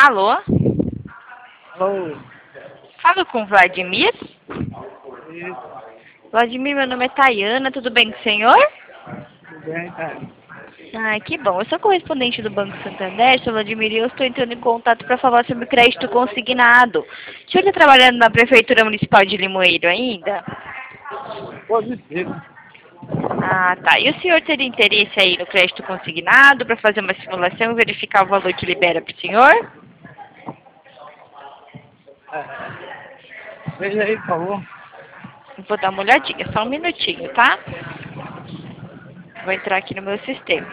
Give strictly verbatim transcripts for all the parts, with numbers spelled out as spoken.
Alô? Alô? Falo com o Vladimir? Isso, Vladimir, meu nome é Tayana, tudo bem com o senhor? tudo bem, cara? Ai, que bom. Eu sou correspondente do Banco Santander, sou Vladimir, e eu estou entrando em contato para falar sobre o crédito consignado. O senhor está trabalhando na Prefeitura Municipal de Limoeiro ainda? Positivo. Ah, tá. E o senhor teria interesse aí no crédito consignado para fazer uma simulação e verificar o valor que libera para o senhor? É, veja aí, por favor. Vou dar uma olhadinha, só um minutinho, tá? Vou entrar aqui no meu sistema.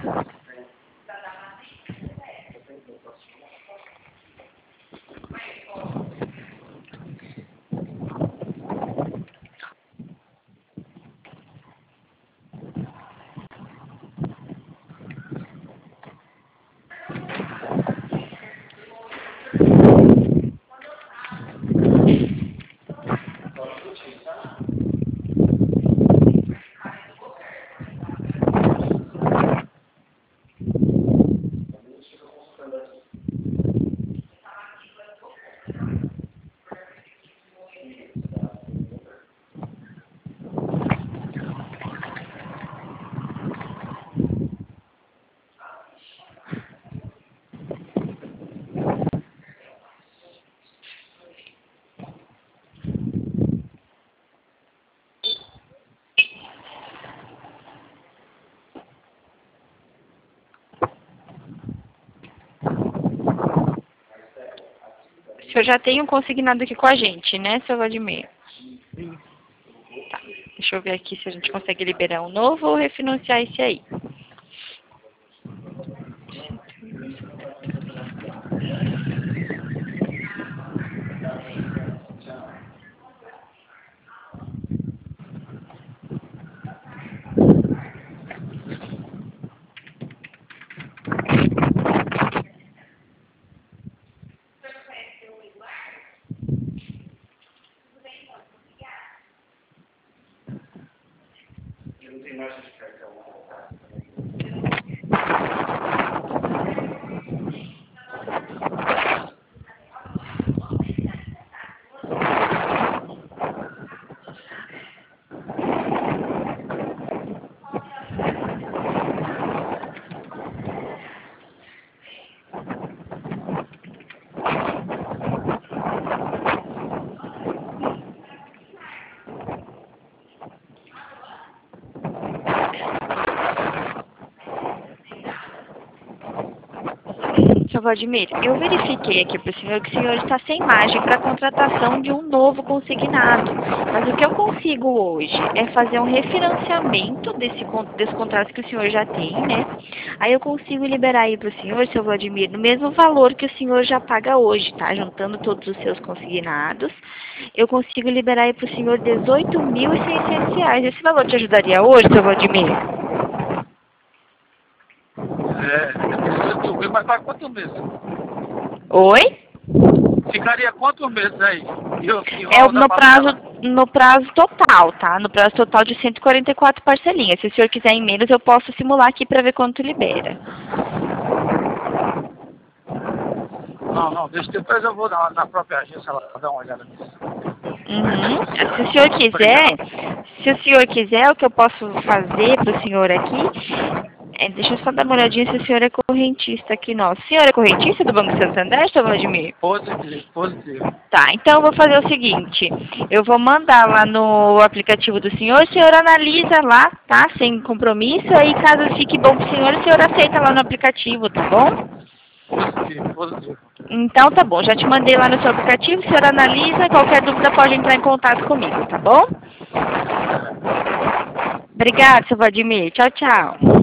O senhor já tem um consignado aqui com a gente, né, seu Vladimir? Sim. Tá. Deixa eu ver aqui se a gente consegue liberar um novo ou refinanciar esse aí. Seu Vladimir, eu verifiquei aqui para o senhor que o senhor está sem margem para a contratação de um novo consignado. Mas o que eu consigo hoje é fazer um refinanciamento desse, con- desse contrato que o senhor já tem, né? Aí eu consigo liberar aí para o senhor, seu Vladimir, no mesmo valor que o senhor já paga hoje, tá? Juntando todos os seus consignados, eu consigo liberar aí para o senhor dezoito mil e seiscentos reais. Esse valor te ajudaria hoje, seu Vladimir? É, dezoito mil, mas para quantos meses? Oi? Ficaria quantos meses aí? E eu, e É rola da no prazo, parcela? no prazo total, tá? No prazo total de cento e quarenta e quatro parcelinhas. Se o senhor quiser em menos, eu posso simular aqui para ver quanto libera. Não, não, deixa depois eu vou na, na própria agência lá dar uma olhada nisso. Uhum. Se o senhor quiser, Obrigado. se o senhor quiser, o que eu posso fazer para o senhor aqui, é, deixa eu só dar uma olhadinha se o senhor é correntista aqui nosso. O senhor é correntista do Banco Santander, seu Vladimir? Positivo, positivo. Tá, então eu vou fazer o seguinte, eu vou mandar lá no aplicativo do senhor, o senhor analisa lá, tá? Sem compromisso, aí caso fique bom pro senhor, o senhor aceita lá no aplicativo, tá bom? Positivo, positivo. Então tá bom, já te mandei lá no seu aplicativo, o senhor analisa, qualquer dúvida pode entrar em contato comigo, tá bom? Obrigada, seu Vladimir. Tchau, tchau.